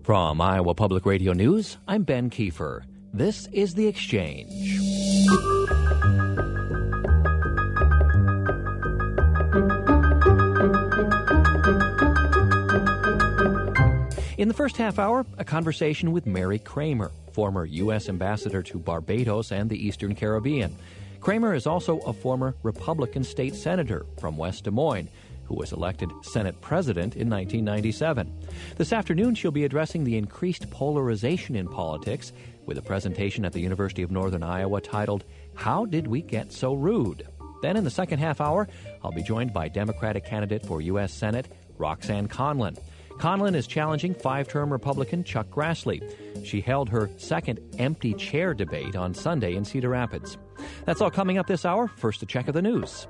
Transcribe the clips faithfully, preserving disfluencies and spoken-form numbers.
From Iowa Public Radio News, I'm Ben Kiefer. This is The Exchange. In the first half hour, a conversation with Mary Kramer, former U S ambassador to Barbados and the Eastern Caribbean. Kramer is also a former Republican state senator from West Des Moines, who was elected Senate President in nineteen ninety-seven. This afternoon, she'll be addressing the increased polarization in politics with a presentation at the University of Northern Iowa titled, How Did We Get So Rude? Then in the second half hour, I'll be joined by Democratic candidate for U S Senate, Roxanne Conlon. Conlon is challenging five-term Republican Chuck Grassley. She held her second empty chair debate on Sunday in Cedar Rapids. That's all coming up this hour. First, a check of the news.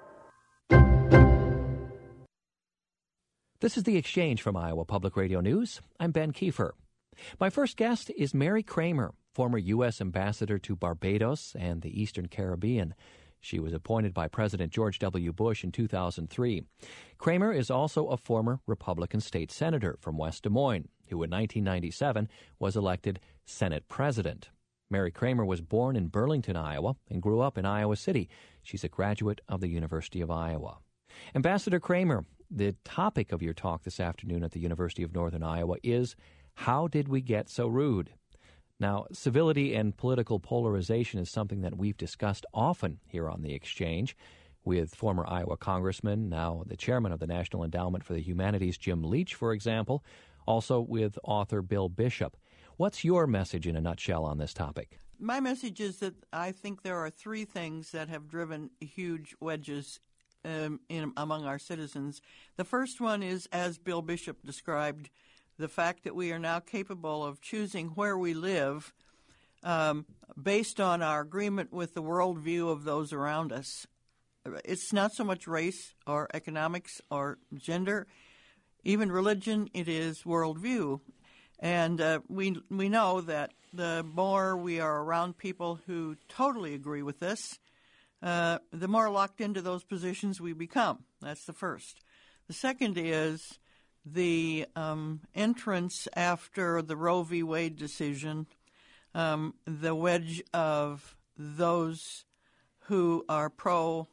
This is The Exchange from Iowa Public Radio News. I'm Ben Kiefer. My first guest is Mary Kramer, former U S ambassador to Barbados and the Eastern Caribbean. She was appointed by President George W. Bush in two thousand three. Kramer is also a former Republican state senator from West Des Moines, who in nineteen ninety-seven was elected Senate President. Mary Kramer was born in Burlington, Iowa, and grew up in Iowa City. She's a graduate of the University of Iowa. Ambassador Kramer, the topic of your talk this afternoon at the University of Northern Iowa is, How Did We Get So Rude? Now, civility and political polarization is something that we've discussed often here on The Exchange with former Iowa Congressman, now the chairman of the National Endowment for the Humanities, Jim Leach, for example, also with author Bill Bishop. What's your message in a nutshell on this topic? My message is that I think there are three things that have driven huge wedges um, in, among our citizens. The first one is, as Bill Bishop described, the fact that we are now capable of choosing where we live um, based on our agreement with the worldview of those around us. It's not so much race or economics or gender, even religion, it is worldview. And uh, we we know that the more we are around people who totally agree with this, uh, the more locked into those positions we become. That's the first. The second is the um, entrance after the Roe v. Wade decision, um, the wedge of those who are pro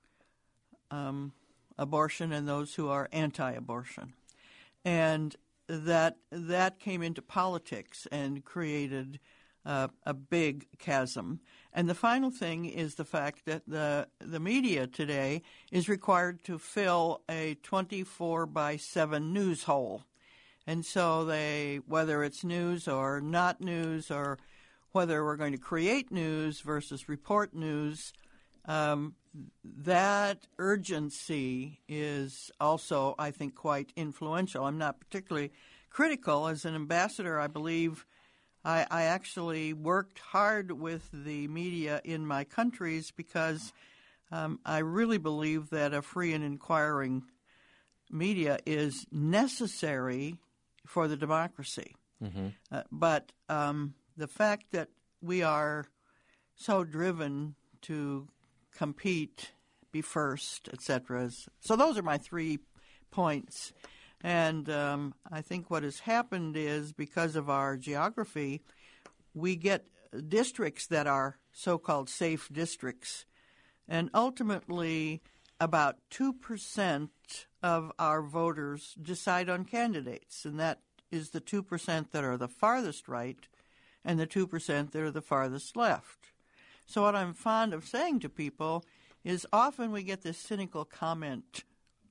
um, abortion and those who are anti-abortion. And that that came into politics and created uh, a big chasm. And the final thing is the fact that the the media today is required to fill a twenty-four by seven news hole. And so they, whether it's news or not news, or whether we're going to create news versus report news, um, that urgency is also, I think, quite influential. I'm not particularly critical. As an ambassador, I believe I, I actually worked hard with the media in my countries because um, I really believe that a free and inquiring media is necessary for the democracy. Mm-hmm. Uh, but um, the fact that we are so driven to compete, be first, et cetera. So those are my three points. And um, I think what has happened is because of our geography, we get districts that are so-called safe districts. And ultimately, about two percent of our voters decide on candidates. And that is the two percent that are the farthest right and the two percent that are the farthest left. So what I'm fond of saying to people is often we get this cynical comment,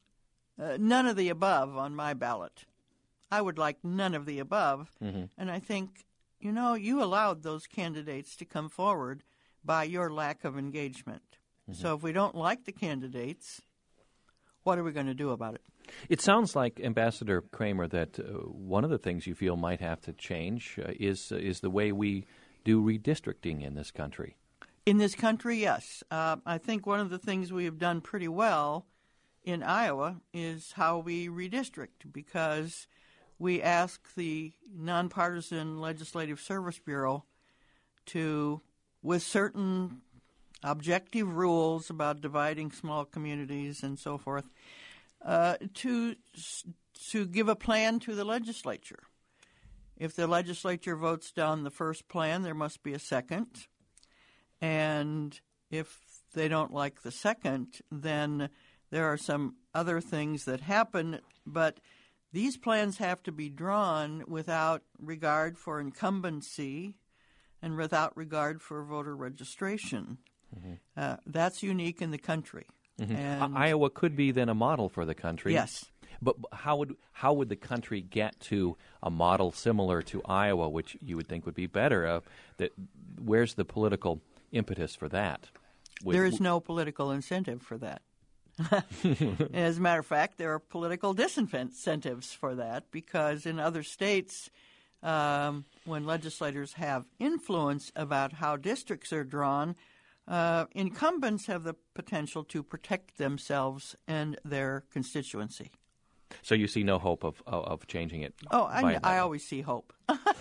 uh, none of the above on my ballot. I would like none of the above. Mm-hmm. And I think, you know, you allowed those candidates to come forward by your lack of engagement. Mm-hmm. So if we don't like the candidates, what are we going to do about it? It sounds like, Ambassador Kramer, that uh, one of the things you feel might have to change uh, is uh, is the way we do redistricting in this country. In this country, yes. Uh, I think one of the things we have done pretty well in Iowa is how we redistrict, because we ask the Nonpartisan Legislative Service Bureau to, with certain objective rules about dividing small communities and so forth, uh, to to give a plan to the legislature. if the legislature votes down the first plan, there must be a second. And if they don't like the second, then there are some other things that happen. But these plans have to be drawn without regard for incumbency and without regard for voter registration. Mm-hmm. Uh, that's unique in the country. Mm-hmm. And Iowa could be then a model for the country. Yes. But how would how would the country get to a model similar to Iowa, which you would think would be better? Uh, that where's the political impetus for that? Would, there is no political incentive for that. As a matter of fact, there are political disincentives for that because in other states, um, when legislators have influence about how districts are drawn, uh, incumbents have the potential to protect themselves and their constituency. So you see no hope of of, of changing it? Oh, I, I always see hope.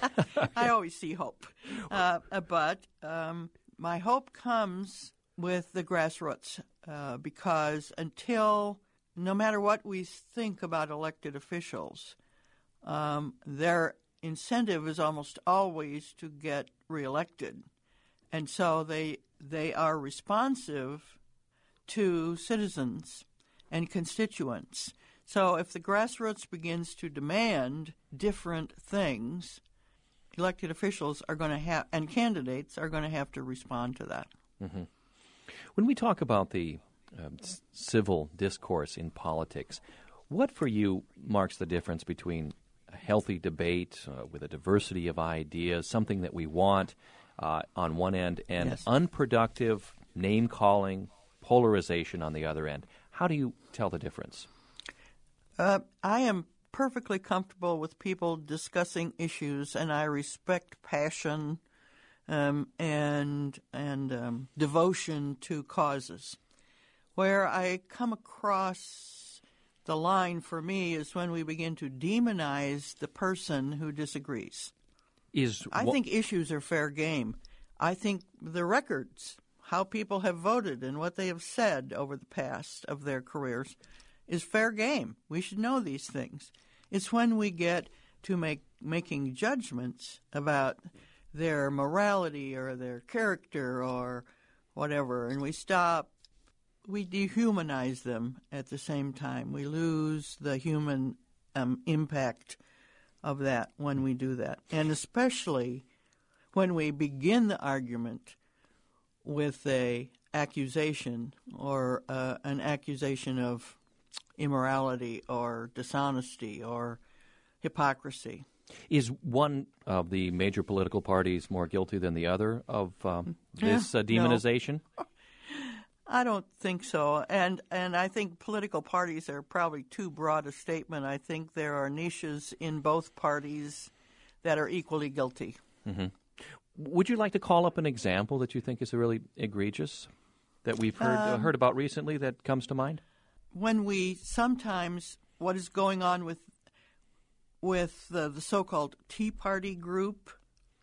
I always see hope. Uh, but um, my hope comes with the grassroots uh, because until, no matter what we think about elected officials, um, their incentive is almost always to get reelected. And so they they are responsive to citizens and constituents. So if the grassroots begins to demand different things, elected officials are going to have, and candidates are going to have to respond to that. Mm-hmm. When we talk about the uh, s- civil discourse in politics, what for you marks the difference between a healthy debate uh, with a diversity of ideas, something that we want uh, on one end, and yes. unproductive name-calling, polarization on the other end? How do you tell the difference? Uh, I am perfectly comfortable with people discussing issues, and I respect passion um, and and um, devotion to causes. Where I come across the line for me is when we begin to demonize the person who disagrees. Is I wh- think issues are fair game. I think the records, how people have voted and what they have said over the past of their careers, is fair game. We should know these things. It's when we get to make making judgments about their morality or their character or whatever, and we stop, we dehumanize them at the same time. We lose the human um, impact of that when we do that. And especially when we begin the argument with a accusation or uh, an accusation of immorality or dishonesty or hypocrisy. Is one of the major political parties more guilty than the other of um, this Yeah, uh, demonization? No. I don't think so. And and I think political parties are probably too broad a statement. I think there are niches in both parties that are equally guilty. Mm-hmm. Would you like to call up an example that you think is really egregious that we've heard Um, uh, heard about recently that comes to mind? When we sometimes, what is going on with with the, the so-called Tea Party group,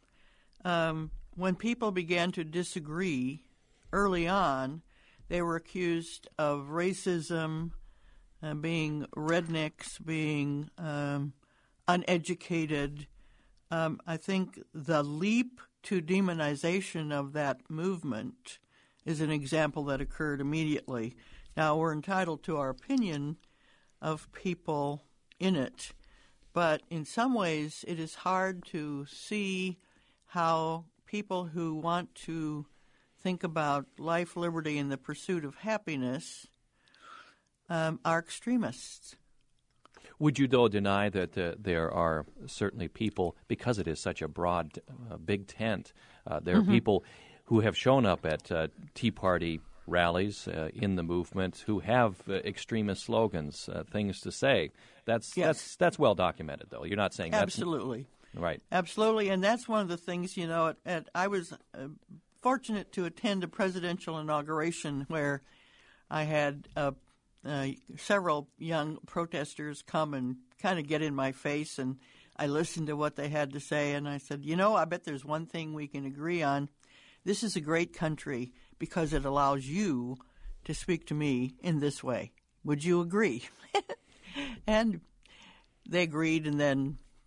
um, when people began to disagree early on, they were accused of racism, uh, being rednecks, being um, uneducated. Um, I think the leap to demonization of that movement is an example that occurred immediately. Now, we're entitled to our opinion of people in it, but in some ways it is hard to see how people who want to think about life, liberty, and the pursuit of happiness um, are extremists. Would you, though, deny that uh, there are certainly people, because it is such a broad, uh, big tent, uh, there Mm-hmm. are people who have shown up at uh, Tea Party rallies uh, in the movement who have uh, extremist slogans, uh, things to say. That's Yes. that's that's well documented, though. You're not saying Absolutely. that's right. Absolutely, and that's one of the things, you know, at, at, I was uh, fortunate to attend a presidential inauguration where I had uh, uh, several young protesters come and kind of get in my face, and I listened to what they had to say, and I said, you know, I bet there's one thing we can agree on. This is a great country because it allows you to speak to me in this way. Would you agree? And they agreed, and then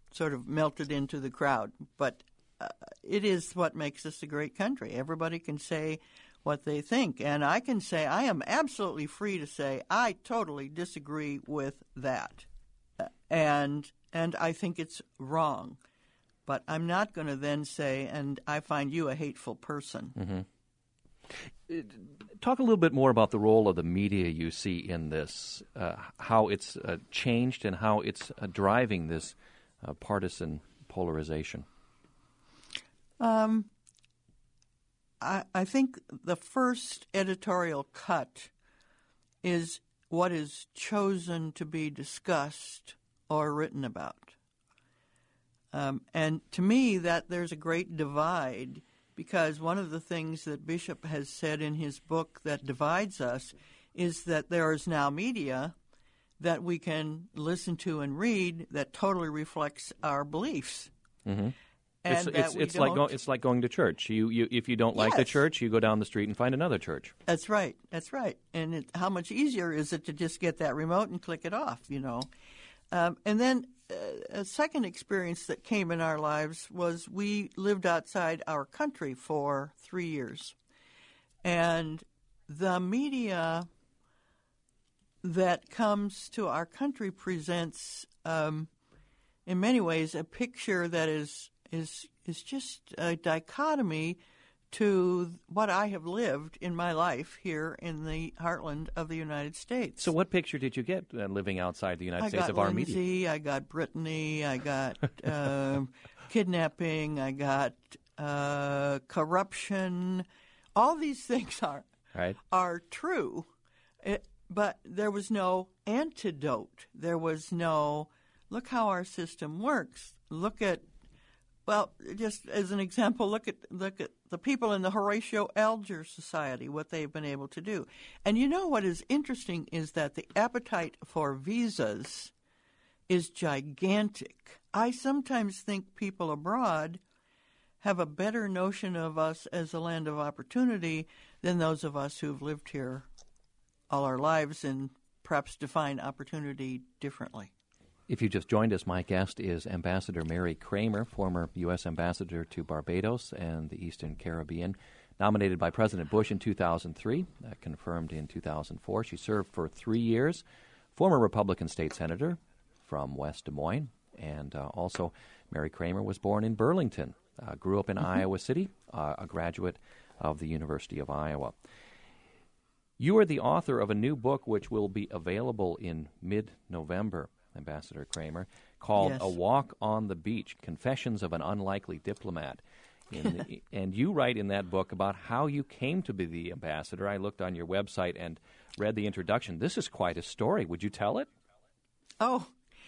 sort of melted into the crowd. But uh, it is what makes us a great country. Everybody can say what they think. And I can say I am absolutely free to say I totally disagree with that. And and I think it's wrong. But I'm not going to then say, and I find you a hateful person. Mm-hmm. Talk a little bit more about the role of the media you see in this, uh, how it's uh, changed and how it's uh, driving this uh, partisan polarization. Um, I, I think the first editorial cut is what is chosen to be discussed or written about. Um, and to me, that there's a great divide, because one of the things that Bishop has said in his book that divides us is that there is now media that we can listen to and read that totally reflects our beliefs. Mm-hmm. And it's that it's, we it's like go, don't- it's like going to church. You, you if you don't like the Yes. church, you go down the street and find another church. That's right. That's right. And it, how much easier is it to just get that remote and click it off, you know? Um, and then uh, a second experience that came in our lives was we lived outside our country for three years. And the media that comes to our country presents, um, in many ways, a picture that is is is just a dichotomy to what I have lived in my life here in the heartland of the United States. So what picture did you get uh, living outside the United I States got of our Lindsay, media? I got Brittany, I got uh, kidnapping, I got uh, corruption. All these things are Right. are true, it, but there was no antidote. There was no, look how our system works. Look at, well, just as an example, look at look at the people in the Horatio Alger Society, what they've been able to do. And you know what is interesting is that the appetite for visas is gigantic. I sometimes think people abroad have a better notion of us as a land of opportunity than those of us who've lived here all our lives and perhaps define opportunity differently. If you just joined us, my guest is Ambassador Mary Kramer, former U S ambassador to Barbados and the Eastern Caribbean, nominated by President Bush in two thousand three, uh, confirmed in two thousand four. She served for three years, former Republican state senator from West Des Moines, and uh, also Mary Kramer was born in Burlington, uh, grew up in mm-hmm. Iowa City, uh, a graduate of the University of Iowa. You are the author of a new book which will be available in mid-November, Ambassador Kramer, called Yes. A Walk on the Beach, Confessions of an Unlikely Diplomat. In the, and you write in that book about how you came to be the ambassador. I looked on your website and read the introduction. This is quite a story. Would you tell it? Oh,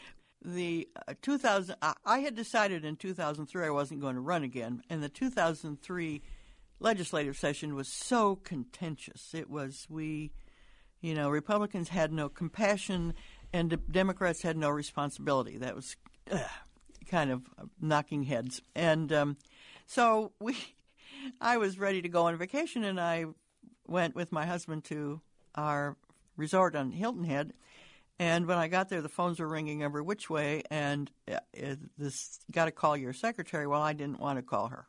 the uh, two thousand, I, I had decided in two thousand three I wasn't going to run again, and the two thousand three legislative session was so contentious. It was, we, you know, Republicans had no compassion and the Democrats had no responsibility. That was uh, kind of knocking heads. And um, so we, I was ready to go on vacation, and I went with my husband to our resort on Hilton Head. And when I got there, the phones were ringing every which way, and uh, this got to call your secretary. Well, I didn't want to call her.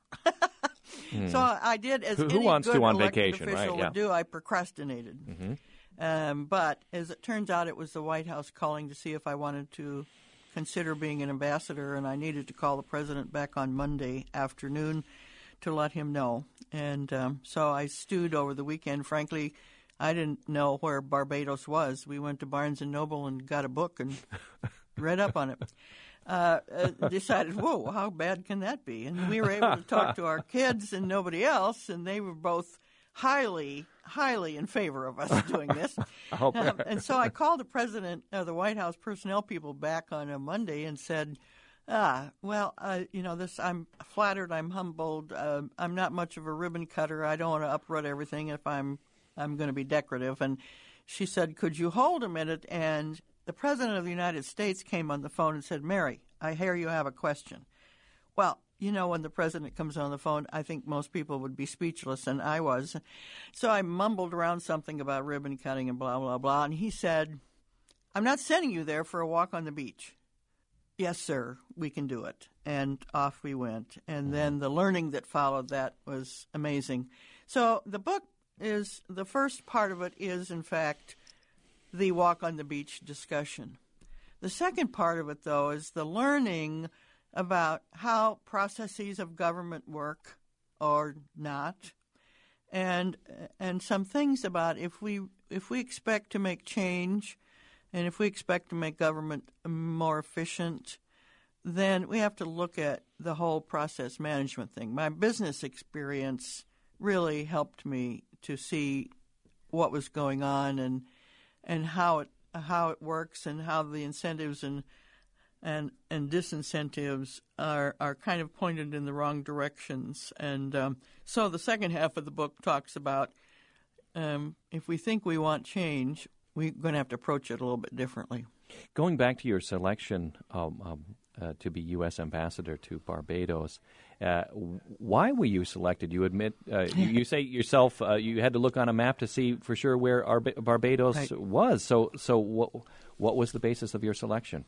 mm. So I did as who, who any wants good to on elected vacation, official right? Yeah. would do. I procrastinated. Mm-hmm. Um, but as it turns out, it was the White House calling to see if I wanted to consider being an ambassador, and I needed to call the president back on Monday afternoon to let him know. And um, so I stewed over the weekend. Frankly, I didn't know where Barbados was. We went to Barnes and Noble and got a book and read up on it. Uh, uh, decided, whoa, how bad can that be? And we were able to talk to our kids and nobody else, and they were both highly, highly in favor of us doing this. I hope. Um, and so I called the president of the White House personnel people back on a Monday and said, ah, well, uh, you know, this. I'm flattered, I'm humbled, uh, I'm not much of a ribbon cutter. I don't want to uproot everything if I'm I'm going to be decorative. And she said, could you hold a minute? And the President of the United States came on the phone and said, Mary, I hear you have a question. Well, you know, when the President comes on the phone, I think most people would be speechless, and I was. So I mumbled around something about ribbon cutting and blah, blah, blah. And he said, I'm not sending you there for a walk on the beach. yes, sir, we can do it. And off we went. And mm-hmm. then the learning that followed that was amazing. So the book is, the first part of it is, in fact, the walk on the beach discussion. The second part of it, though, is the learning about how processes of government work or not, and and some things about if we if we expect to make change, and if we expect to make government more efficient, then we have to look at the whole process management thing. My business experience really helped me to see what was going on and and how it how it works and how the incentives and and and disincentives are are kind of pointed in the wrong directions. And um, so the second half of the book talks about um, if we think we want change, we're going to have to approach it a little bit differently. Going back to your selection um, um, uh, to be U S ambassador to Barbados, uh, why were you selected? You admit, uh, you, you say yourself, uh, you had to look on a map to see for sure where Arba- Barbados right. was. So, so what what was the basis of your selection?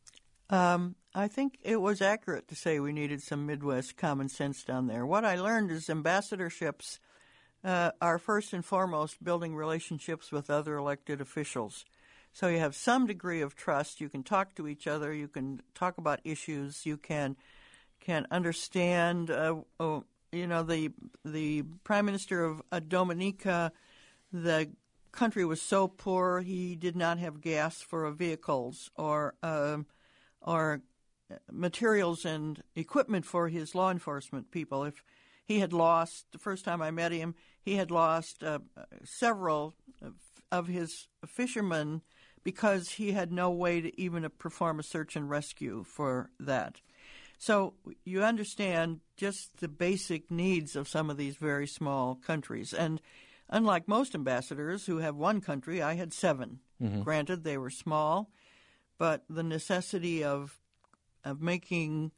Um, I think it was accurate to say we needed some Midwest common sense down there. What I learned is ambassadorships uh, are first and foremost building relationships with other elected officials. So you have some degree of trust. You can talk to each other. You can talk about issues. You can can understand. Uh, oh, you know, the the Prime Minister of uh, Dominica, the country was so poor he did not have gas for vehicles or uh, or materials and equipment for his law enforcement people. If he had lost, the first time I met him, he had lost uh, several of his fishermen because he had no way to even perform a search and rescue for that. So you understand just the basic needs of some of these very small countries. And unlike most ambassadors who have one country, I had seven. Mm-hmm. Granted, they were small, but the necessity of of making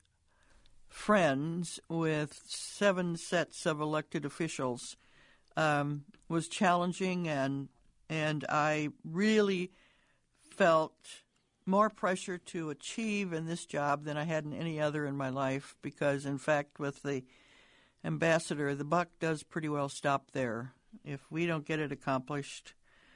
friends with seven sets of elected officials um, was challenging, and and I really felt more pressure to achieve in this job than I had in any other in my life, because, in fact, with the ambassador, the buck does pretty well stop there. If we don't get it accomplished,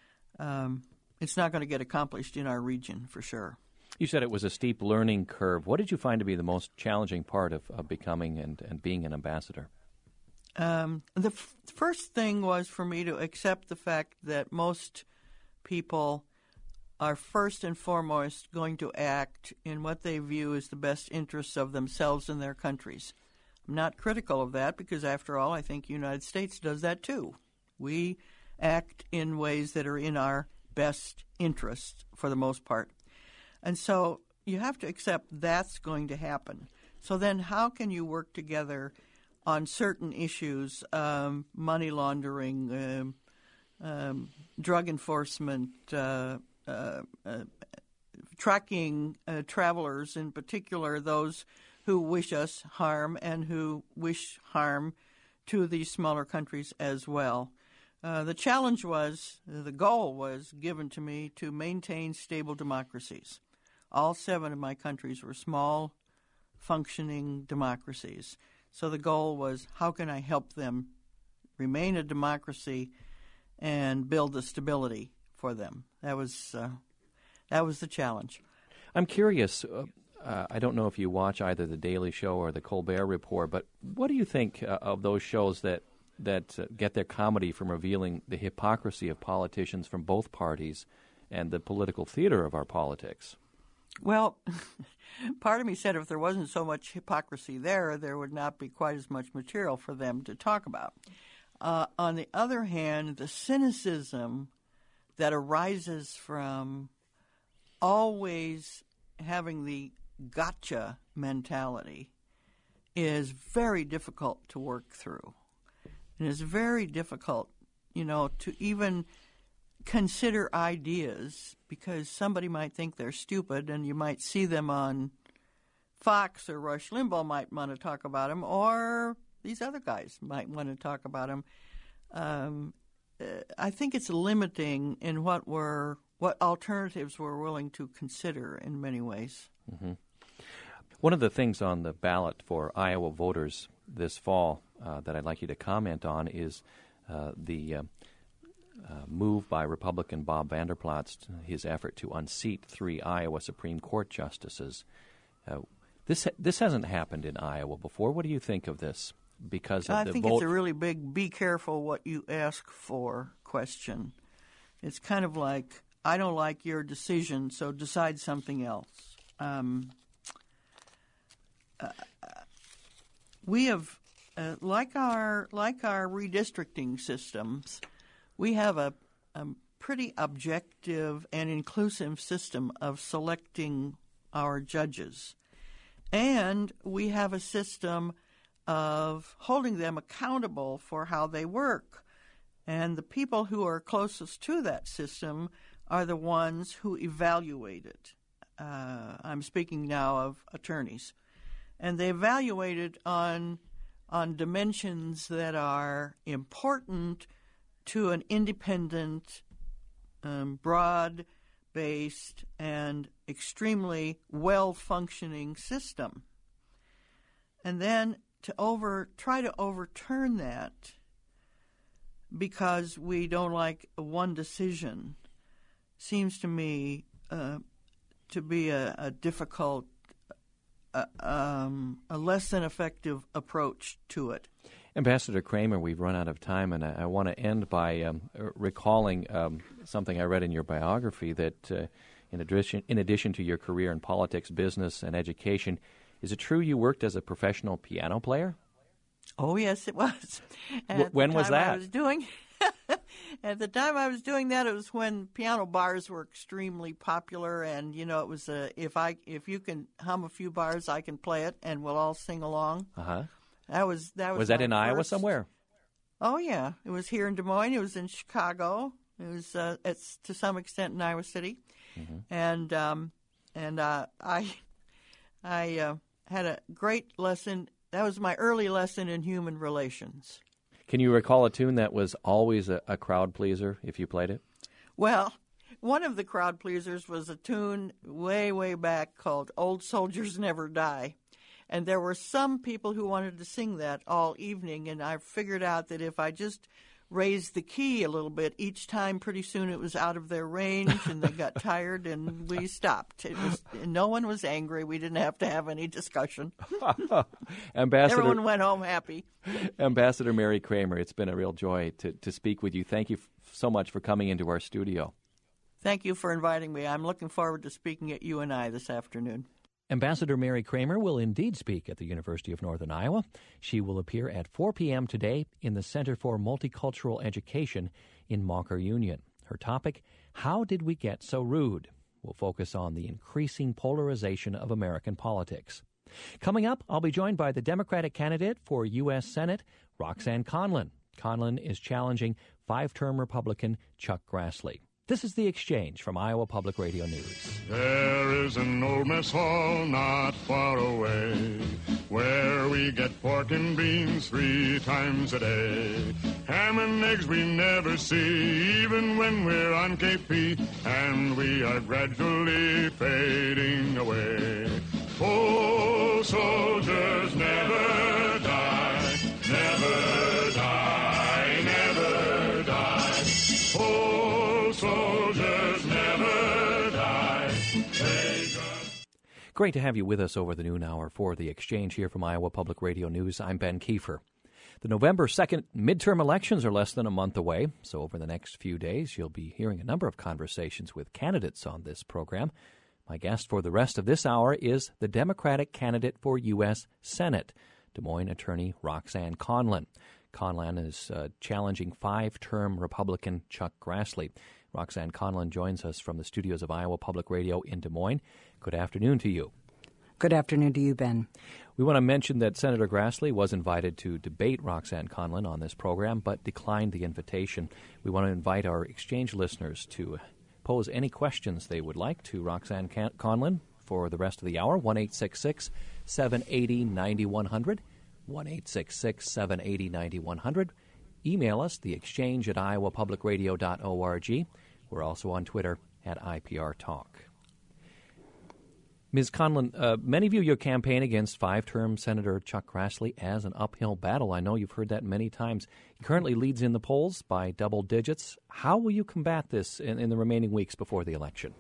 um, it's not going to get accomplished in our region for sure. You said it was a steep learning curve. What did you find to be the most challenging part of, of becoming and, and being an ambassador? Um, the f- first thing was for me to accept the fact that most people are first and foremost going to act in what they view as the best interests of themselves and their countries. I'm not critical of that because, after all, I think the United States does that too. We act in ways that are in our best interest for the most part. And so you have to accept that's going to happen. So then how can you work together on certain issues, um, money laundering, um, um, drug enforcement, uh, uh, uh, tracking uh, travelers, in particular those who wish us harm and who wish harm to these smaller countries as well. Uh, the challenge was, the goal was given to me to maintain stable democracies. All seven of my countries were small, functioning democracies. So the goal was, how can I help them remain a democracy and build the stability for them? That was uh, that was the challenge. I'm curious. Uh, uh, I don't know if you watch either The Daily Show or The Colbert Report, but what do you think uh, of those shows that that uh, get their comedy from revealing the hypocrisy of politicians from both parties and the political theater of our politics? Well, part of me said if there wasn't so much hypocrisy there, there would not be quite as much material for them to talk about. Uh, on the other hand, the cynicism that arises from always having the gotcha mentality is very difficult to work through. And it's very difficult, you know, to even consider ideas, because somebody might think they're stupid and you might see them on Fox, or Rush Limbaugh might want to talk about them, or these other guys might want to talk about them. Um, I think it's limiting in what we're, what alternatives we're willing to consider in many ways. Mm-hmm. One of the things on the ballot for Iowa voters this fall uh, that I'd like you to comment on is uh, the uh, uh, move by Republican Bob Vander Plaats, his effort to unseat three Iowa Supreme Court justices. Uh, this this hasn't happened in Iowa before. What do you think of this? Because of I the think vote- it's a really big "be careful what you ask for" question. It's kind of like, I don't like your decision, so decide something else. Um, uh, we have, uh, like our like our redistricting systems, we have a, a pretty objective and inclusive system of selecting our judges. And we have a system of holding them accountable for how they work. And the people who are closest to that system are the ones who evaluate it. Uh, I'm speaking now of attorneys. And they evaluate it on, on dimensions that are important to an independent, um, broad-based, and extremely well-functioning system. And then to over try to overturn that because we don't like one decision seems to me uh, to be a, a difficult, uh, um, a less than effective approach to it. Ambassador Kramer, we've run out of time, and I, I want to end by um, recalling um, something I read in your biography that uh, in addition, in addition to your career in politics, business, and education, is it true you worked as a professional piano player? Oh, yes, it was. W- when was that? I was doing, at the time I was doing that, it was when piano bars were extremely popular, and you know, it was a, if I if you can hum a few bars, I can play it, and we'll all sing along. Uh huh. That was that was. Was that my in first... Iowa somewhere? Oh yeah, it was here in Des Moines. It was in Chicago. It was uh, it's to some extent in Iowa City, mm-hmm. and um, and uh, I I uh, had a great lesson. That was my early lesson in human relations. Can you recall a tune that was always a, a crowd pleaser if you played it? Well, one of the crowd pleasers was a tune way, way back called "Old Soldiers Never Die." And there were some people who wanted to sing that all evening, and I figured out that if I just raised the key a little bit each time, pretty soon it was out of their range, and they got tired, and we stopped. It was, no one was angry. We didn't have to have any discussion. Ambassador, everyone went home happy. Ambassador Mary Kramer, it's been a real joy to, to speak with you. Thank you f- so much for coming into our studio. Thank you for inviting me. I'm looking forward to speaking at U N I this afternoon. Ambassador Mary Kramer will indeed speak at the University of Northern Iowa. She will appear at four p.m. today in the Center for Multicultural Education in Moncur Union. Her topic, How Did We Get So Rude? Will focus on the increasing polarization of American politics. Coming up, I'll be joined by the Democratic candidate for U S Senate, Roxanne Conlon. Conlon is challenging five-term Republican Chuck Grassley. This is The Exchange from Iowa Public Radio News. There is an old mess hall not far away where we get pork and beans three times a day. Ham and eggs we never see even when we're on K P, and we are gradually fading away. Oh, soldiers never die, never die, never die. Oh, soldiers never die. They just... Great to have you with us over the noon hour for The Exchange here from Iowa Public Radio News. I'm Ben Kiefer. The November second midterm elections are less than a month away, so over the next few days you'll be hearing a number of conversations with candidates on this program. My guest for the rest of this hour is the Democratic candidate for U S Senate, Des Moines attorney Roxanne Conlon. Conlon is uh, challenging five-term Republican Chuck Grassley. Roxanne Conlon joins us from the studios of Iowa Public Radio in Des Moines. Good afternoon to you. Good afternoon to you, Ben. We want to mention that Senator Grassley was invited to debate Roxanne Conlon on this program, but declined the invitation. We want to invite our exchange listeners to pose any questions they would like to Roxanne Conlon for the rest of the hour. one eight six six, seven eight zero, nine one zero zero. one eight six six, seven eight zero, nine one zero zero. Email us, the exchange at iowa public radio dot org. We're also on Twitter at I P R Talk. Miz Conlon, uh, many view your campaign against five-term Senator Chuck Grassley as an uphill battle. I know you've heard that many times. He currently leads in the polls by double digits. How will you combat this in, in the remaining weeks before the election?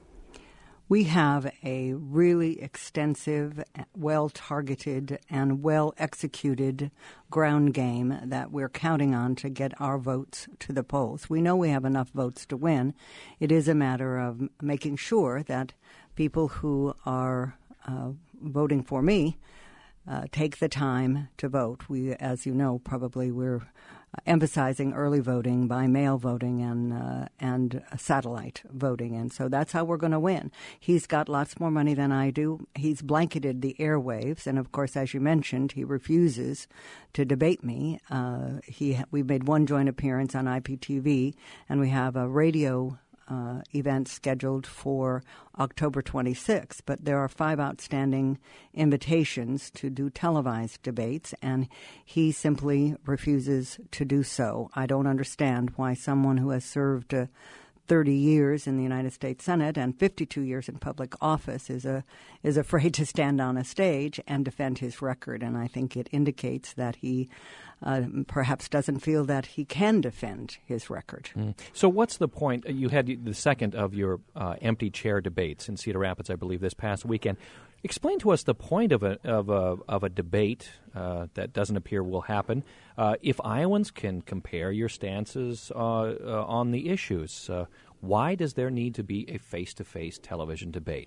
We have a really extensive, well-targeted, and well-executed ground game that we're counting on to get our votes to the polls. We know we have enough votes to win. It is a matter of making sure that people who are uh, voting for me uh, take the time to vote. We, as you know, probably we're emphasizing early voting by mail voting and uh, and satellite voting. And so that's how we're going to win. He's got lots more money than I do. He's blanketed the airwaves. And, of course, as you mentioned, he refuses to debate me. Uh, he we made one joint appearance on I P T V, and we have a radio Uh, event scheduled for October twenty-sixth, but there are five outstanding invitations to do televised debates, and he simply refuses to do so. I don't understand why someone who has served uh, thirty years in the United States Senate and fifty-two years in public office is a is afraid to stand on a stage and defend his record, and I think it indicates that he Uh, perhaps doesn't feel that he can defend his record. Mm. So what's the point? You had the second of your uh, empty chair debates in Cedar Rapids, I believe, this past weekend. Explain to us the point of a of a, of a debate uh, that doesn't appear will happen. Uh, if Iowans can compare your stances uh, uh, on the issues, uh, why does there need to be a face-to-face television debate?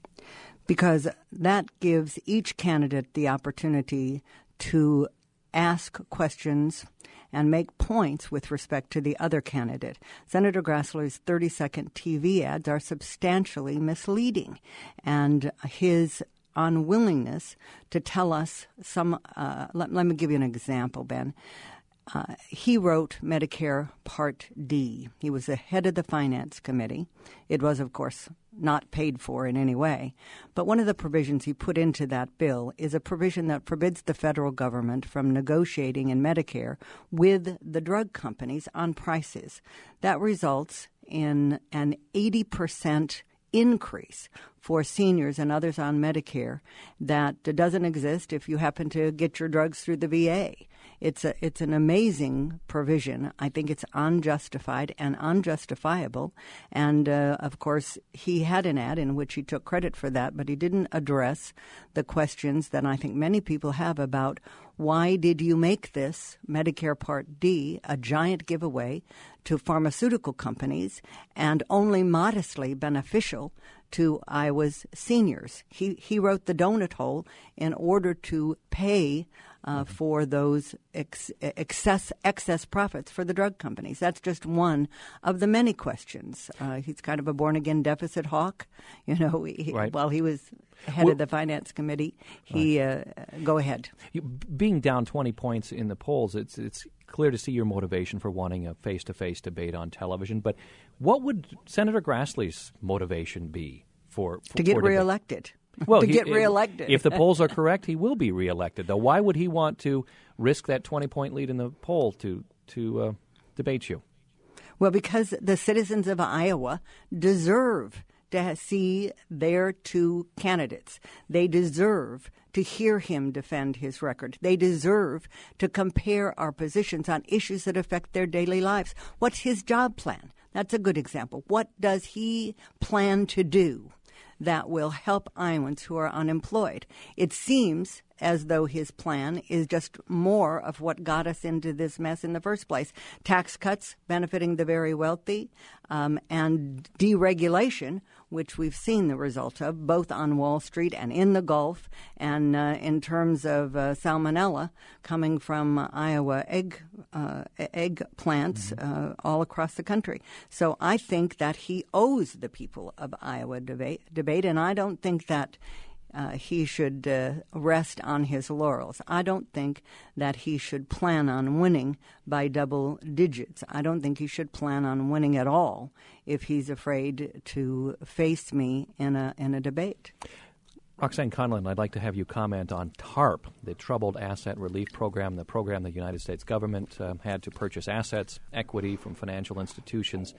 Because that gives each candidate the opportunity to ask questions and make points with respect to the other candidate. Senator Grassley's thirty-second T V ads are substantially misleading, and his unwillingness to tell us some uh, let, let me give you an example, Ben. Uh, he wrote Medicare Part D. He was the head of the Finance Committee. It was, of course, not paid for in any way. But one of the provisions he put into that bill is a provision that forbids the federal government from negotiating in Medicare with the drug companies on prices. That results in an eighty percent increase for seniors and others on Medicare that doesn't exist if you happen to get your drugs through the V A. It's a it's an amazing provision. I think it's unjustified and unjustifiable. And, uh, of course, he had an ad in which he took credit for that, but he didn't address the questions that I think many people have about why did you make this Medicare Part D a giant giveaway to pharmaceutical companies and only modestly beneficial to Iowa's seniors? He he wrote the donut hole in order to pay uh, for those ex- excess excess profits for the drug companies. That's just one of the many questions. Uh, he's kind of a born-again deficit hawk. You know, he, right. while he was head well, of the Finance Committee, he right. uh, go ahead. You, being down twenty points in the polls, it's it's clear to see your motivation for wanting a face-to-face debate on television. But what would Senator Grassley's motivation be for, for to get for reelected? Well, to he, get reelected. If the polls are correct, he will be reelected. Though, why would he want to risk that twenty-point lead in the poll to to uh, debate you? Well, because the citizens of Iowa deserve to see their two candidates. They deserve to hear him defend his record. They deserve to compare our positions on issues that affect their daily lives. What's his job plan? That's a good example. What does he plan to do that will help Iowans who are unemployed? It seems as though his plan is just more of what got us into this mess in the first place. Tax cuts benefiting the very wealthy, um, and deregulation, which we've seen the result of both on Wall Street and in the Gulf, and uh, in terms of uh, salmonella coming from uh, Iowa egg uh, egg plants mm-hmm. uh, all across the country. So I think that he owes the people of Iowa debate, debate and I don't think that Uh, he should uh, rest on his laurels. I don't think that he should plan on winning by double digits. I don't think he should plan on winning at all if he's afraid to face me in a in a debate. Roxanne Conlon, I'd like to have you comment on TARP, the Troubled Asset Relief Program, the program the United States government uh, had to purchase assets, equity from financial institutions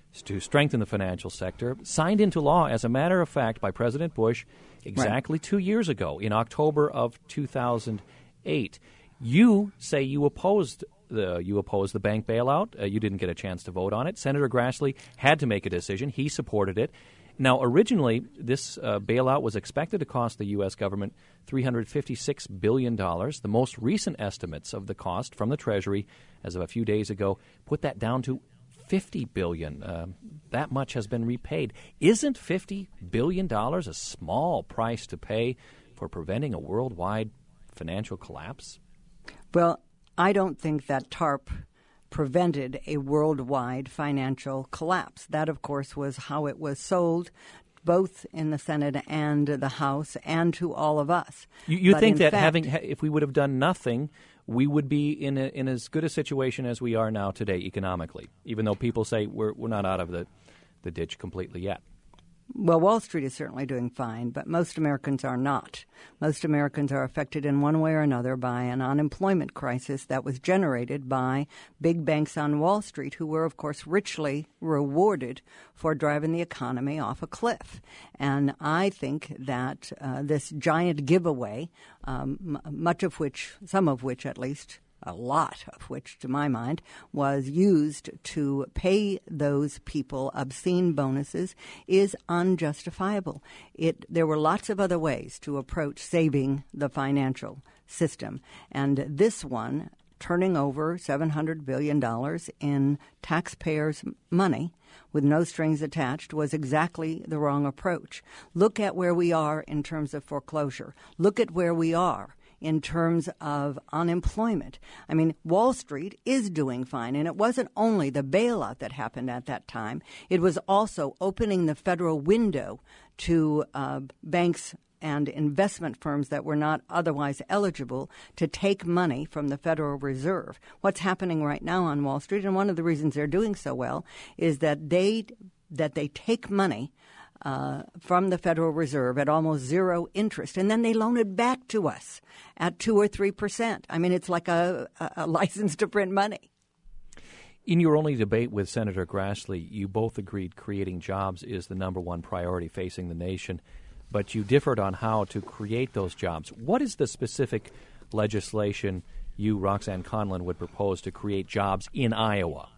to strengthen the financial sector, signed into law, as a matter of fact, by President Bush exactly right. two years ago, in October of two thousand eight. You say you opposed the you opposed the bank bailout. Uh, you didn't get a chance to vote on it. Senator Grassley had to make a decision. He supported it. Now, originally, this uh, bailout was expected to cost the U S government three hundred fifty-six billion dollars. The most recent estimates of the cost from the Treasury, as of a few days ago, put that down to fifty billion dollars. Uh, that much has been repaid. Isn't fifty billion dollars a small price to pay for preventing a worldwide financial collapse? Well, I don't think that TARP prevented a worldwide financial collapse. That, of course, was how it was sold, both in the Senate and the House, and to all of us. You, you think that fact, having, if we would have done nothing, we would be in a, in as good a situation as we are now today economically, even though people say we're we're not out of the, the ditch completely yet. Well, Wall Street is certainly doing fine, but most Americans are not. Most Americans are affected in one way or another by an unemployment crisis that was generated by big banks on Wall Street, who were, of course, richly rewarded for driving the economy off a cliff. And I think that uh, this giant giveaway, um, m- much of which, some of which at least, a lot of which, to my mind, was used to pay those people obscene bonuses, is unjustifiable. It, there were lots of other ways to approach saving the financial system. And this one, turning over seven hundred billion dollars in taxpayers' money with no strings attached, was exactly the wrong approach. Look at where we are in terms of foreclosure. Look at where we are in terms of unemployment. I mean, Wall Street is doing fine, and it wasn't only the bailout that happened at that time. It was also opening the federal window to uh, banks and investment firms that were not otherwise eligible to take money from the Federal Reserve. What's happening right now on Wall Street, and one of the reasons they're doing so well, is that they that they take money Uh, from the Federal Reserve at almost zero interest, and then they loan it back to us at two or three percent. I mean, it's like a, a, a license to print money. In your only debate with Senator Grassley, you both agreed creating jobs is the number one priority facing the nation, but you differed on how to create those jobs. What is the specific legislation you, Roxanne Conlon, would propose to create jobs in Iowa?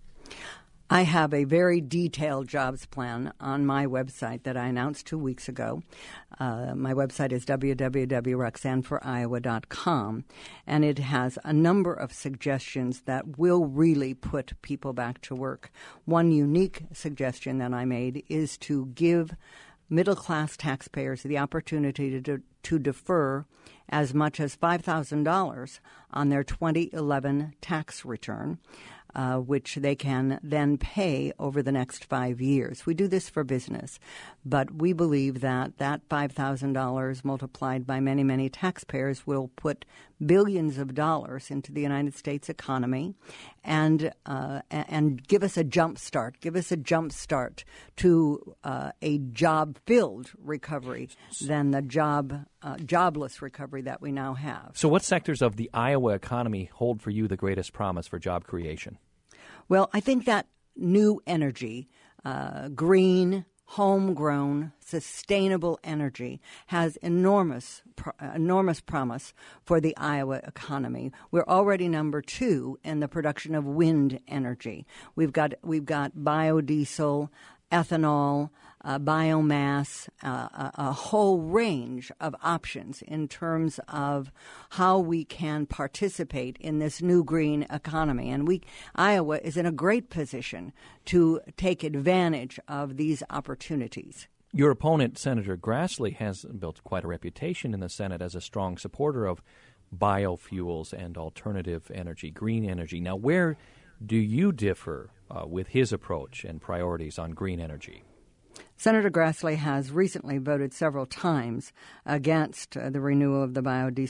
I have a very detailed jobs plan on my website that I announced two weeks ago. Uh, my website is w w w dot roxanne for iowa dot com, and it has a number of suggestions that will really put people back to work. One unique suggestion that I made is to give middle-class taxpayers the opportunity to, to defer as much as five thousand dollars on their twenty eleven tax return, Uh, which they can then pay over the next five years. We do this for business, but we believe that that five thousand dollars multiplied by many, many taxpayers will put billions of dollars into the United States economy and uh, and give us a jump start, give us a jump start to uh, a job-filled recovery than the job uh, jobless recovery that we now have. So what sectors of the Iowa economy hold for you the greatest promise for job creation? Well, I think that new energy, uh, green, homegrown, sustainable energy has enormous, pro- enormous promise for the Iowa economy. We're already number two in the production of wind energy. We've got we've got biodiesel, ethanol, uh, biomass, uh, a, a whole range of options in terms of how we can participate in this new green economy. And we, Iowa is in a great position to take advantage of these opportunities. Your opponent, Senator Grassley, has built quite a reputation in the Senate as a strong supporter of biofuels and alternative energy, green energy. Now, where do you differ uh, with his approach and priorities on green energy? Senator Grassley has recently voted several times against uh, the renewal of the biodiesel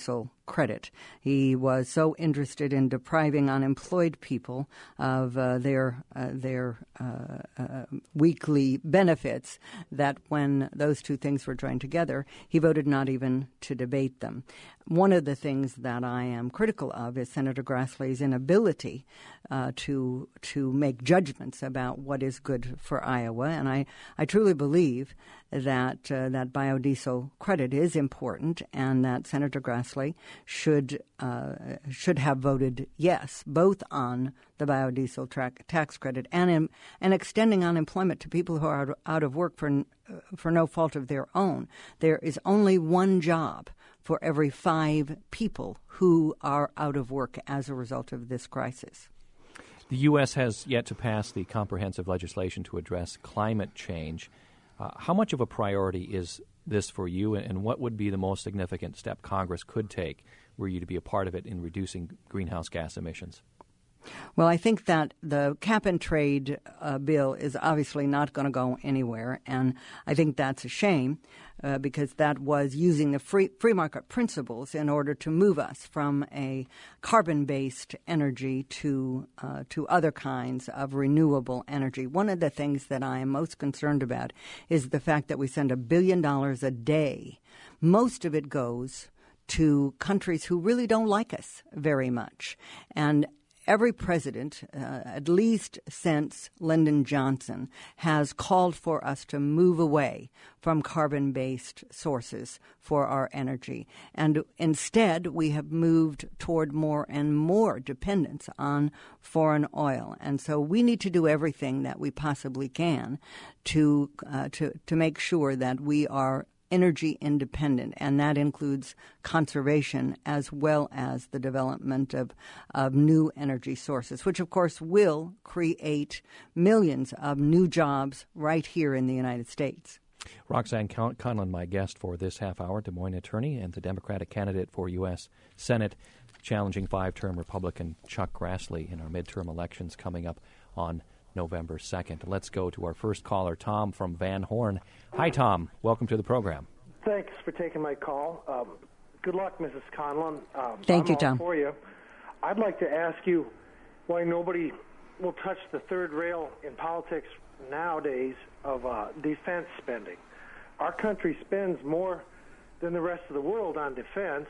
credit. He was so interested in depriving unemployed people of uh, their uh, their uh, uh, weekly benefits that when those two things were joined together, he voted not even to debate them. One of the things that I am critical of is Senator Grassley's inability uh, to to make judgments about what is good for Iowa, and I, I truly believe that uh, that biodiesel credit is important, and that Senator Grassley should uh, should have voted yes, both on the biodiesel tra- tax credit and in, and extending unemployment to people who are out, out of work for uh, for no fault of their own. There is only one job for every five people who are out of work as a result of this crisis. The U S has yet to pass the comprehensive legislation to address climate change. Uh, how much of a priority is this for you, and what would be the most significant step Congress could take were you to be a part of it in reducing greenhouse gas emissions? Well, I think that the cap-and-trade uh, bill is obviously not going to go anywhere, and I think that's a shame uh, because that was using the free, free market principles in order to move us from a carbon-based energy to uh, to other kinds of renewable energy. One of the things that I am most concerned about is the fact that we send a billion dollars a day. Most of it goes to countries who really don't like us very much, and every president, uh, at least since Lyndon Johnson, has called for us to move away from carbon-based sources for our energy. And instead, we have moved toward more and more dependence on foreign oil. And so we need to do everything that we possibly can to uh, to, to make sure that we are energy independent, and that includes conservation as well as the development of, of new energy sources, which of course will create millions of new jobs right here in the United States. Roxanne Conlon, my guest for this half hour, Des Moines attorney and the Democratic candidate for U S Senate, challenging five-term Republican Chuck Grassley in our midterm elections coming up on November second. Let's go to our first caller, Tom from Van Horn. Hi, Tom. Welcome to the program. Thanks for taking my call. Um, good luck, Missus Conlon. Um, Thank I'm you, all Tom. For you. I'd like to ask you why nobody will touch the third rail in politics nowadays of uh, defense spending. Our country spends more than the rest of the world on defense,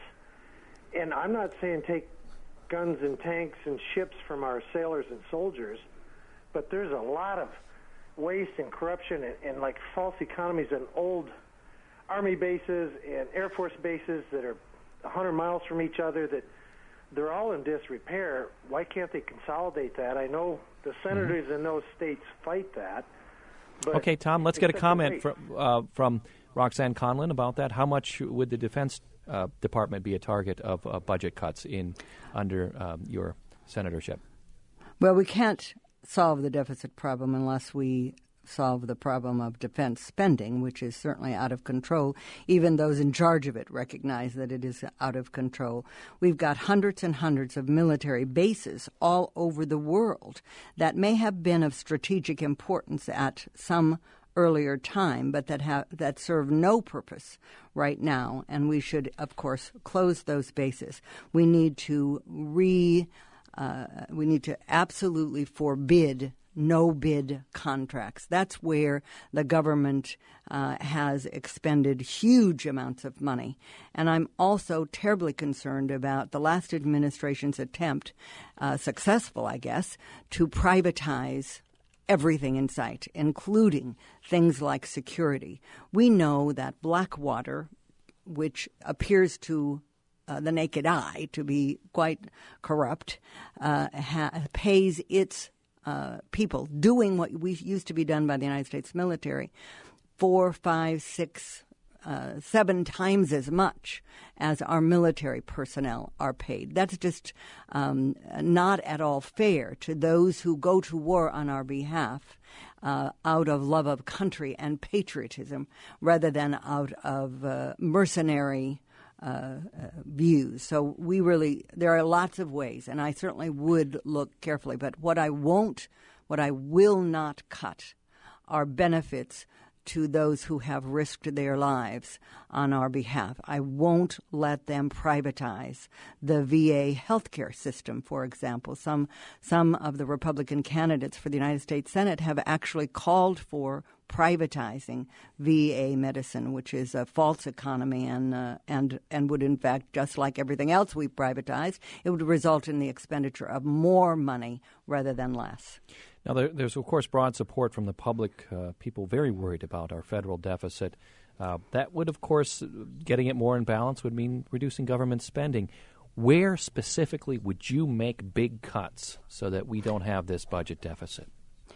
and I'm not saying take guns and tanks and ships from our sailors and soldiers, but there's a lot of waste and corruption and, and like false economies and old Army bases and Air Force bases that are one hundred miles from each other that they're all in disrepair. Why can't they consolidate that? I know the senators mm-hmm. in those states fight that. But okay, Tom, let's get a comment from, uh, from Roxanne Conlon about that. How much would the Defense uh, Department be a target of uh, budget cuts in under um, your senatorship? Well, we can't solve the deficit problem unless we solve the problem of defense spending, which is certainly out of control. Even those in charge of it recognize that it is out of control. We've got hundreds and hundreds of military bases all over the world that may have been of strategic importance at some earlier time, but that have that serve no purpose right now, and we should, of course, close those bases. We need to re uh, we need to absolutely forbid no-bid contracts. That's where the government uh, has expended huge amounts of money. And I'm also terribly concerned about the last administration's attempt, uh, successful, I guess, to privatize everything in sight, including things like security. We know that Blackwater, which appears to uh, the naked eye to be quite corrupt, uh, ha- pays its Uh, people doing what we used to be done by the United States military four, five, six, uh, seven times as much as our military personnel are paid. That's just um, not at all fair to those who go to war on our behalf uh, out of love of country and patriotism rather than out of uh, mercenary Uh, uh, views. So we really, there are lots of ways, and I certainly would look carefully. But what I won't, what I will not cut are benefits to those who have risked their lives on our behalf. I won't let them privatize the V A healthcare system, for example. Some some of the Republican candidates for the United States Senate have actually called for privatizing V A medicine, which is a false economy and uh, and and would, in fact, just like everything else we privatized, it would result in the expenditure of more money rather than less. Now, there, there's, of course, broad support from the public, uh, people very worried about our federal deficit. Uh, that would, of course, getting it more in balance would mean reducing government spending. Where specifically would you make big cuts so that we don't have this budget deficit?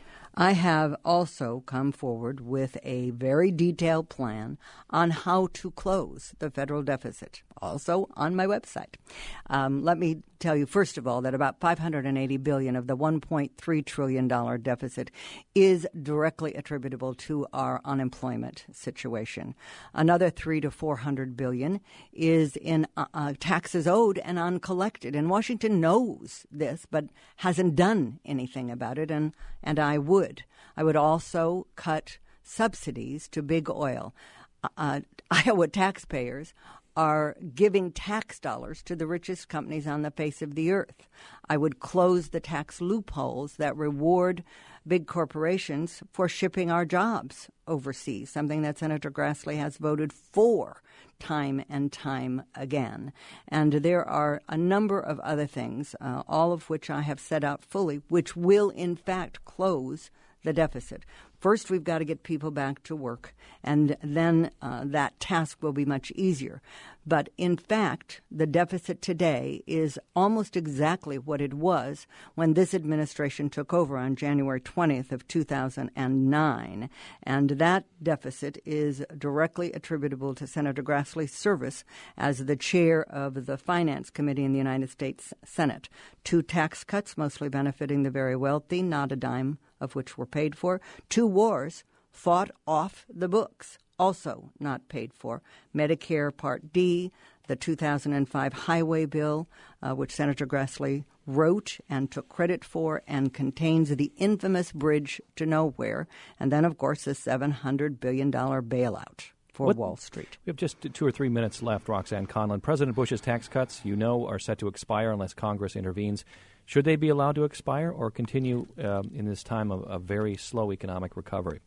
I have also come forward with a very detailed plan on how to close the federal deficit, also on my website. Um, let me tell you, first of all, that about five hundred eighty billion dollars of the one point three trillion dollars deficit is directly attributable to our unemployment situation. Another three to four hundred billion dollars is in uh, uh, taxes owed and uncollected. And Washington knows this, but hasn't done anything about it, and, and I would. I would also cut subsidies to big oil. Uh, Iowa taxpayers are giving tax dollars to the richest companies on the face of the earth. I would close the tax loopholes that reward big corporations for shipping our jobs overseas, something that Senator Grassley has voted for time and time again. And there are a number of other things, uh, all of which I have set out fully, which will, in fact, close the deficit. First, we've got to get people back to work, and then uh, that task will be much easier. But in fact, the deficit today is almost exactly what it was when this administration took over on January twentieth of two thousand nine. And that deficit is directly attributable to Senator Grassley's service as the chair of the Finance Committee in the United States Senate. Two tax cuts, mostly benefiting the very wealthy, not a dime of which were paid for. Two wars fought off the books, also not paid for. Medicare Part D, the two thousand five highway bill, uh, which Senator Grassley wrote and took credit for, and contains the infamous bridge to nowhere, and then, of course, the seven hundred billion dollars bailout for what, Wall Street. We have just two or three minutes left, Roxanne Conlon. President Bush's tax cuts, you know, are set to expire unless Congress intervenes. Should they be allowed to expire or continue uh, in this time of a very slow economic recovery?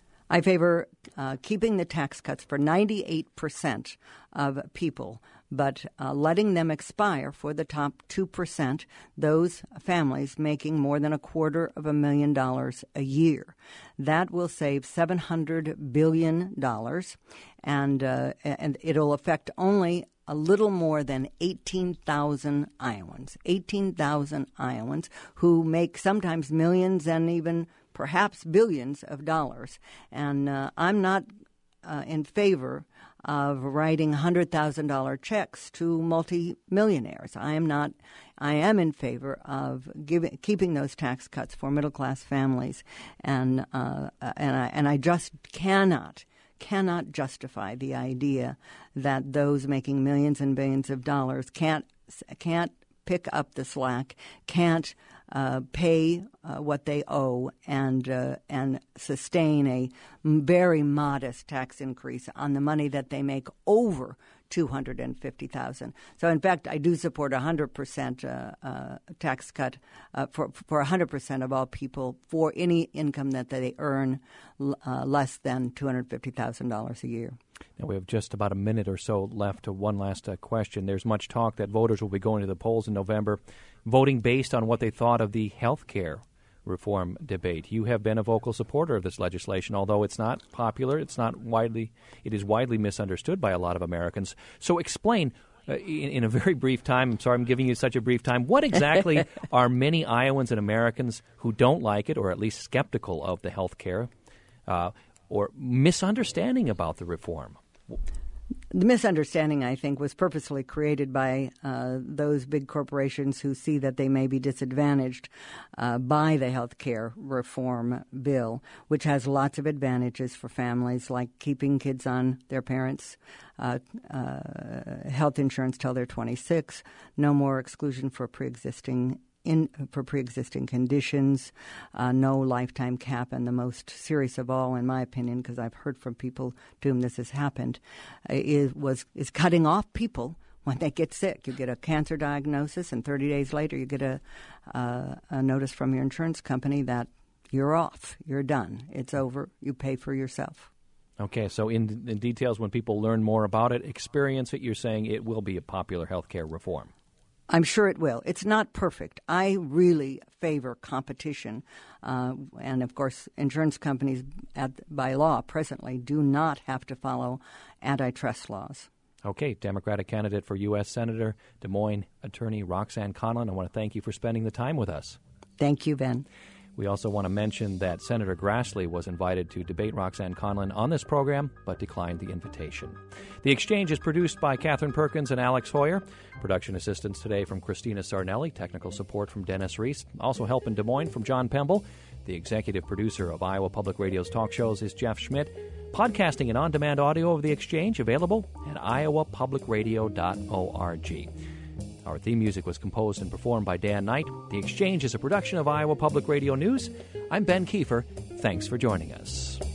I favor uh, keeping the tax cuts for ninety-eight percent of people, but uh, letting them expire for the top two percent, those families making more than a quarter of a million dollars a year. That will save seven hundred billion dollars, and, uh, and it'll affect only a little more than eighteen thousand Iowans, eighteen thousand Iowans who make sometimes millions and even perhaps billions of dollars. And uh, I'm not uh, in favor of writing one hundred thousand dollars checks to multimillionaires. I am not. I am in favor of giving, keeping those tax cuts for middle-class families, and uh, and I and I just cannot. cannot justify the idea that those making millions and billions of dollars can't can't pick up the slack, can't uh, pay uh, what they owe, and uh, and sustain a very modest tax increase on the money that they make over two hundred fifty thousand dollars. So, in fact, I do support a one hundred percent uh, uh, tax cut uh, for for one hundred percent of all people for any income that they earn uh, less than two hundred fifty thousand dollars a year. Now, we have just about a minute or so left to one last uh, question. There's much talk that voters will be going to the polls in November, voting based on what they thought of the health care reform debate. You have been a vocal supporter of this legislation, although it's not popular. It's not widely. It is widely misunderstood by a lot of Americans. So explain uh, in, in a very brief time. I'm sorry I'm giving you such a brief time. What exactly are many Iowans and Americans who don't like it, or at least skeptical of the health care, uh, or misunderstanding about the reform? The misunderstanding, I think, was purposely created by uh, those big corporations who see that they may be disadvantaged uh, by the health care reform bill, which has lots of advantages for families, like keeping kids on their parents' uh, uh, health insurance till they're twenty-six, no more exclusion for pre-existing in for pre-existing conditions, uh, no lifetime cap, and the most serious of all, in my opinion, because I've heard from people to whom this has happened, uh, is was is cutting off people when they get sick. You get a cancer diagnosis, and thirty days later you get a, uh, a notice from your insurance company that you're off, you're done, it's over, you pay for yourself. Okay, so in, in details, when people learn more about it, experience it, you're saying it will be a popular healthcare reform. I'm sure it will. It's not perfect. I really favor competition. Uh, and, of course, insurance companies, at, by law, presently, do not have to follow antitrust laws. Okay, Democratic candidate for U S Senator, Des Moines Attorney Roxanne Conlon, I want to thank you for spending the time with us. Thank you, Ben. We also want to mention that Senator Grassley was invited to debate Roxanne Conlon on this program, but declined the invitation. The Exchange is produced by Catherine Perkins and Alex Hoyer. Production assistance today from Christina Sarnelli. Technical support from Dennis Reese. Also help in Des Moines from John Pemble. The executive producer of Iowa Public Radio's talk shows is Jeff Schmidt. Podcasting and on-demand audio of The Exchange available at iowa public radio dot org. Our theme music was composed and performed by Dan Knight. The Exchange is a production of Iowa Public Radio News. I'm Ben Kiefer. Thanks for joining us.